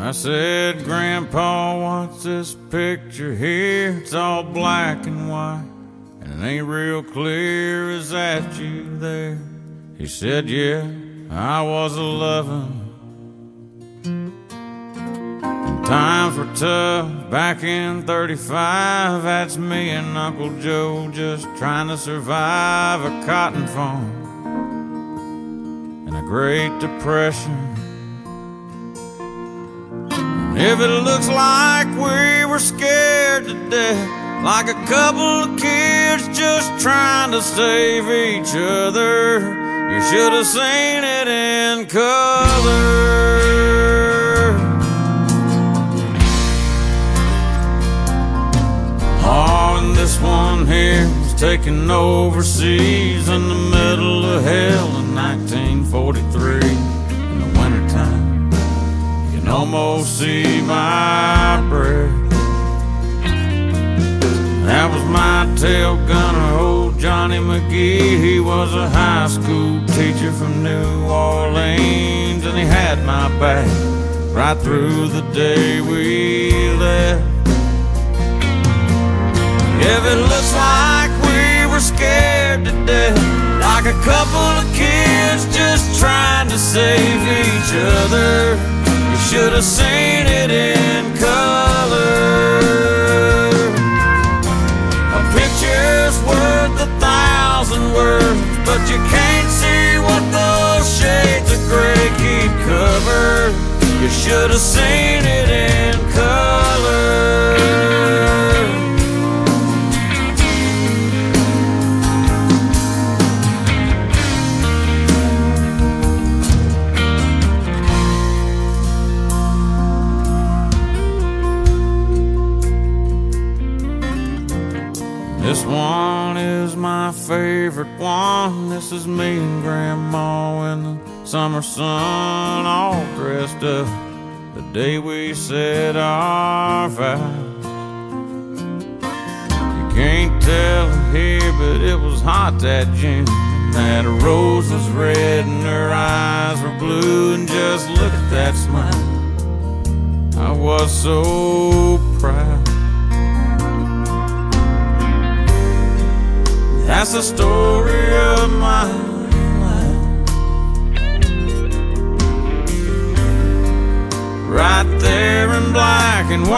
I said, Grandpa, what's this picture here? It's all black and white, and it ain't real clear. Is that you there? He said, yeah, I was 11. And times were tough back in 35. That's me and Uncle Joe just trying to survive a cotton farm and a Great Depression. If it looks like we were scared to death, like a couple of kids just trying to save each other, you should have seen it in color. Oh, and this one here was taken overseas in the middle of hell in 1943 in the wintertime. Almost see my breath. That was my tail gunner, old Johnny McGee. He was a high school teacher from New Orleans, and he had my back right through the day we left. If it looks like we were scared to death, like a couple of kids just trying to save each other, should have seen it in color. A picture's worth 1,000 words, but you can't see what those shades of gray keep covered. You should have seen it in color. This one is my favorite one. This is me and Grandma in the summer sun, all dressed up the day we said our vows. You can't tell here, but it was hot that June. That rose was red and her eyes were blue, and just look at that smile. I was so proud. That's the story of my life, right there in black and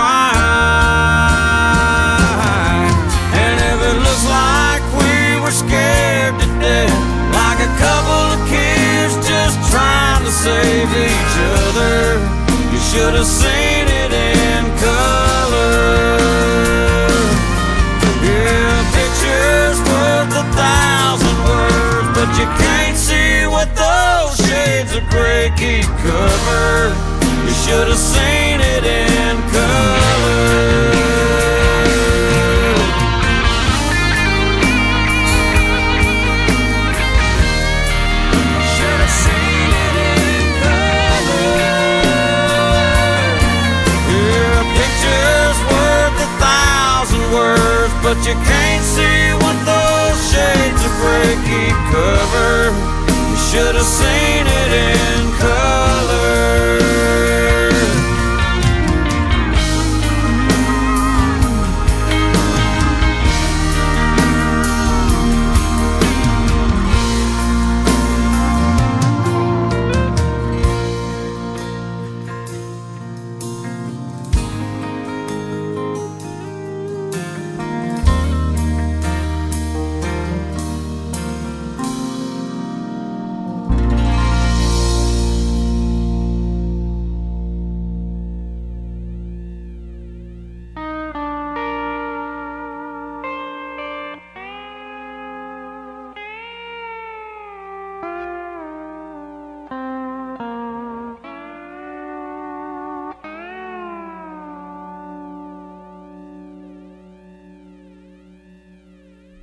white. And if it looks like we were scared to death, like a couple of kids just trying to save each other, you should have seen it in color. Yeah, pictures worth 1,000 words, but you can't see what those shades of gray keep covered. You should have seen it in color. Should have seen it in color. Yeah, pictures worth 1,000 words, but you can't see what those shades of gray keep covered. You should have seen it in color.